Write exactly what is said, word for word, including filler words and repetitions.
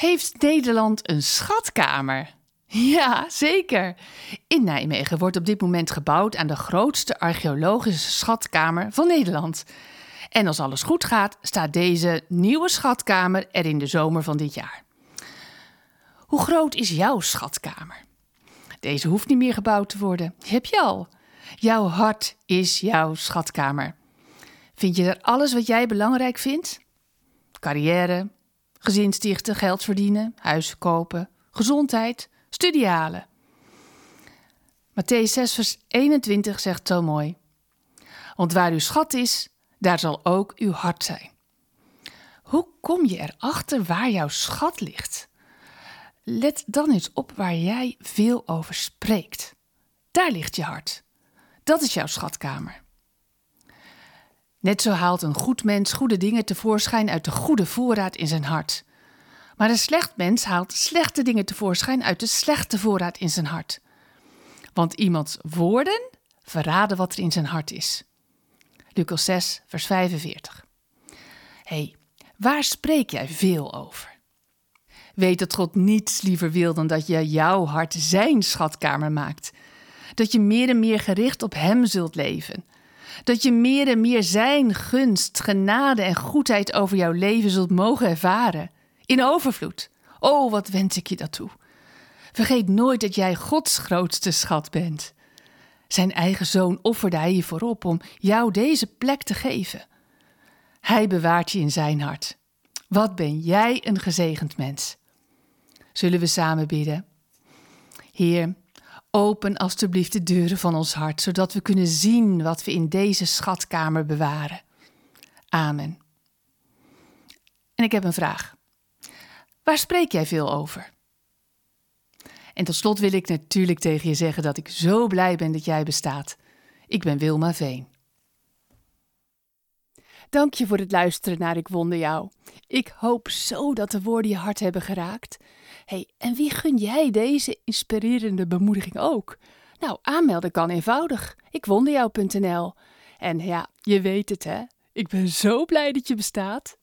Heeft Nederland een schatkamer? Ja, zeker. In Nijmegen wordt op dit moment gebouwd aan de grootste archeologische schatkamer van Nederland. En als alles goed gaat, staat deze nieuwe schatkamer er in de zomer van dit jaar. Hoe groot is jouw schatkamer? Deze hoeft niet meer gebouwd te worden. Die heb je al. Jouw hart is jouw schatkamer. Vind je er alles wat jij belangrijk vindt? Carrière, gezin stichten, geld verdienen, huis kopen, gezondheid, studie halen. Mattheüs zes vers eenentwintig zegt zo mooi: want waar uw schat is, daar zal ook uw hart zijn. Hoe kom je erachter waar jouw schat ligt? Let dan eens op waar jij veel over spreekt. Daar ligt je hart. Dat is jouw schatkamer. Net zo haalt een goed mens goede dingen tevoorschijn uit de goede voorraad in zijn hart. Maar een slecht mens haalt slechte dingen tevoorschijn uit de slechte voorraad in zijn hart. Want iemands woorden verraden wat er in zijn hart is. Lucas zes, vers vijfenveertig. Hé, hey, waar spreek jij veel over? Weet dat God niets liever wil dan dat je jouw hart zijn schatkamer maakt. Dat je meer en meer gericht op hem zult leven. Dat je meer en meer zijn gunst, genade en goedheid over jouw leven zult mogen ervaren. In overvloed. Oh, wat wens ik je dat toe. Vergeet nooit dat jij Gods grootste schat bent. Zijn eigen zoon offerde hij hiervoor op om jou deze plek te geven. Hij bewaart je in zijn hart. Wat ben jij een gezegend mens. Zullen we samen bidden? Heer, open alstublieft de deuren van ons hart, zodat we kunnen zien wat we in deze schatkamer bewaren. Amen. En ik heb een vraag. Waar spreek jij veel over? En tot slot wil ik natuurlijk tegen je zeggen dat ik zo blij ben dat jij bestaat. Ik ben Wilma Veen. Dank je voor het luisteren naar Ik Wonder Jou. Ik hoop zo dat de woorden je hart hebben geraakt. Hey, en wie gun jij deze inspirerende bemoediging ook? Nou, aanmelden kan eenvoudig. ikwonderjou punt n l. En ja, je weet het hè, ik ben zo blij dat je bestaat.